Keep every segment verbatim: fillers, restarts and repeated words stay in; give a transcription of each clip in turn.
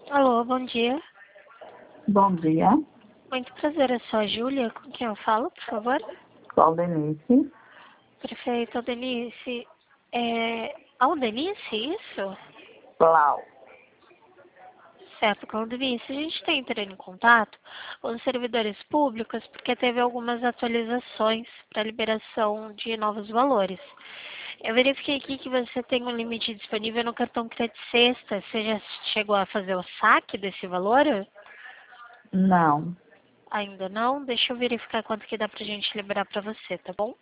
Alô, bom dia. Bom dia, Muito prazer, eu sou a Júlia. Com quem eu falo, por favor? Claudenice. Prefeito Denise. É... Ah, Denise, isso? Clau. Certo, Claudenice. A gente está entrando em contato com os servidores públicos porque teve algumas atualizações para liberação de novos valores. Eu verifiquei aqui que você tem um limite disponível no cartão Crédito Sexta. Você já chegou a fazer o saque desse valor? Não. Ainda não? Deixa eu verificar quanto que dá pra gente liberar pra você, tá bom?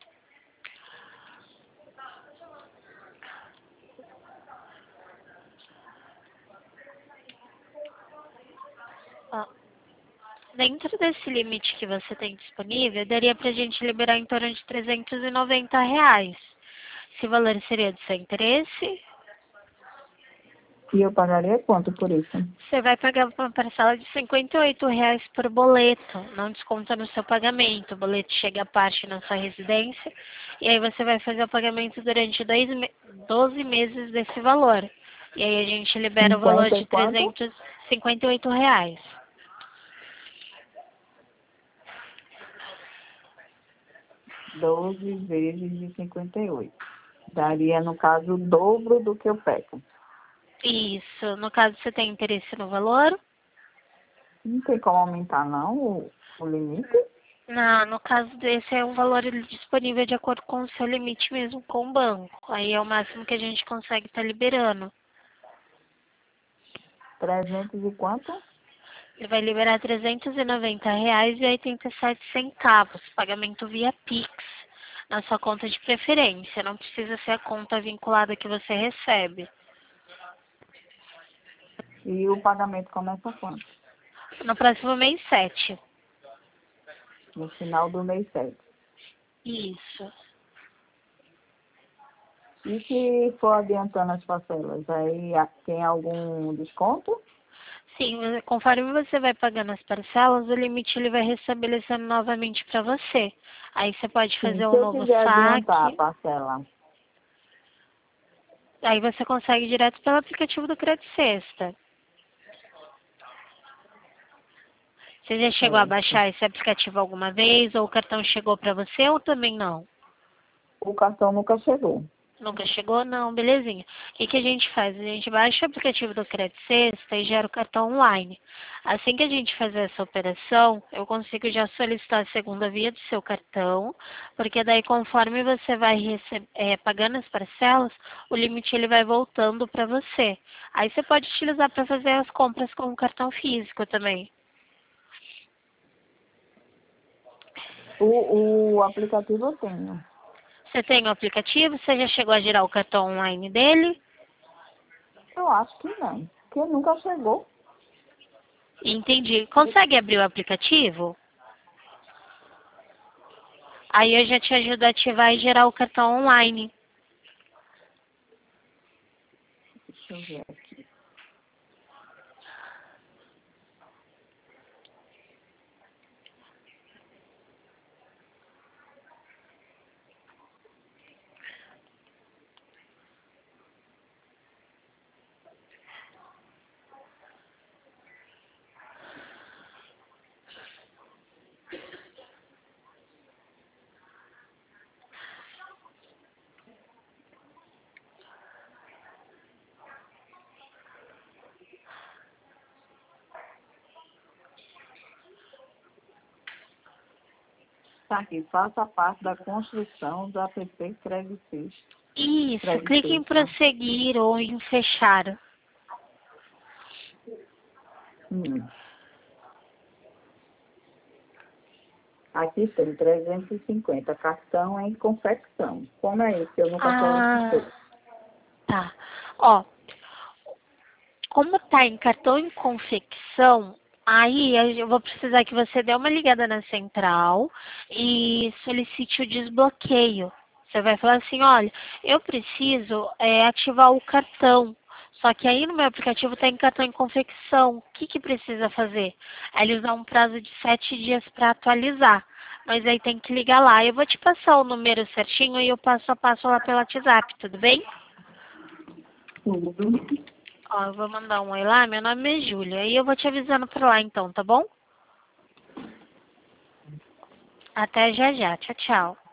Ó, dentro desse limite que você tem disponível, daria pra gente liberar em torno de trezentos e noventa reais. Esse valor seria do seu interesse? E eu pagaria quanto por isso? Você vai pagar uma parcela de cinquenta e oito reais por boleto, não desconta no seu pagamento. O boleto chega à parte na sua residência e aí você vai fazer o pagamento durante dois me- doze meses desse valor. E aí a gente libera o valor Cinquenta de e quanto? trezentos e cinquenta e oito reais. Doze vezes de cinquenta e oito. Daria, no caso, o dobro do que eu pego. Isso. No caso, você tem interesse no valor? Não tem como aumentar, não, o, o limite? Não, no caso desse é um valor disponível de acordo com o seu limite mesmo com o banco. Aí é o máximo que a gente consegue estar liberando. Trezentos e quanto? Ele vai liberar trezentos e noventa reais e oitenta e sete centavos, pagamento via Pix, na sua conta de preferência. Não precisa ser a conta vinculada que você recebe. E o pagamento começa quanto? No próximo mês sete. No final do mês sete. Isso. E se for adiantando as parcelas, aí a- tem algum desconto? Sim, conforme você vai pagando as parcelas, o limite ele vai restabelecendo novamente para você. Aí você pode Sim, fazer se um eu novo quiser adiantar a saque. parcela. Aí você consegue direto pelo aplicativo do Crédito Sexta. Você já chegou a Certo. baixar esse aplicativo alguma vez? Ou o cartão chegou para você ou também não? O cartão nunca chegou. Nunca chegou? Não, belezinha. O que, que a gente faz? A gente baixa o aplicativo do Crédito Sexta e gera o cartão online. Assim que a gente fazer essa operação, eu consigo já solicitar a segunda via do seu cartão, porque daí conforme você vai receb- é, pagando as parcelas, o limite ele vai voltando para você. Aí você pode utilizar para fazer as compras com o cartão físico também. O, o aplicativo eu tenho. Você tem o aplicativo? Você já chegou a gerar o cartão online dele? Eu acho que não, porque nunca chegou. Entendi. Consegue abrir o aplicativo? Aí eu já te ajudo a ativar e gerar o cartão online. Deixa eu ver aqui. Tá aqui, faça parte da construção do app Crédito Sexta. Isso, Crédito clique em Sexta. prosseguir ou em fechar. Hum. Aqui tem trezentos e cinquenta, cartão em confecção. Como é isso? Eu nunca Ah, solicitei. tá. Ó, como tá em cartão em confecção, aí eu vou precisar que você dê uma ligada na central e solicite o desbloqueio. Você vai falar assim, olha, eu preciso é, ativar o cartão. Só que aí no meu aplicativo está em cartão em confecção. O que, que precisa fazer? Aí eles dão um prazo de sete dias para atualizar. Mas aí tem que ligar lá. Eu vou te passar o número certinho e eu passo a passo lá pelo WhatsApp, tudo bem? Tudo. Ó, eu vou mandar um oi lá, meu nome é Júlia. E eu vou te avisando por lá então, tá bom? Até já já. Tchau, tchau.